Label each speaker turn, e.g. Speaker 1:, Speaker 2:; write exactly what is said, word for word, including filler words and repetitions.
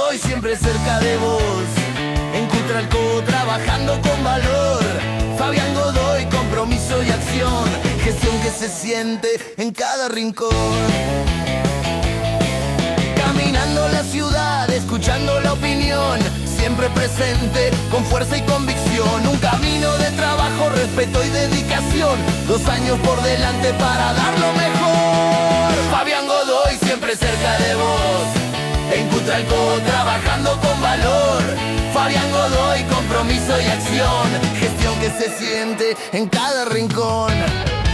Speaker 1: Godoy, siempre cerca de vos. En Cutralcó, trabajando con valor. Fabián Godoy, compromiso y acción. Gestión que se siente en cada rincón. Caminando la ciudad, escuchando la opinión. Siempre presente, con fuerza y convicción. Un camino de trabajo, respeto y dedicación. Dos años por delante para dar lo mejor. Fabián Godoy, siempre cerca de vos. En Cutralcó, trabajando con valor. Fabián Godoy, compromiso y acción. Gestión que se siente en cada rincón.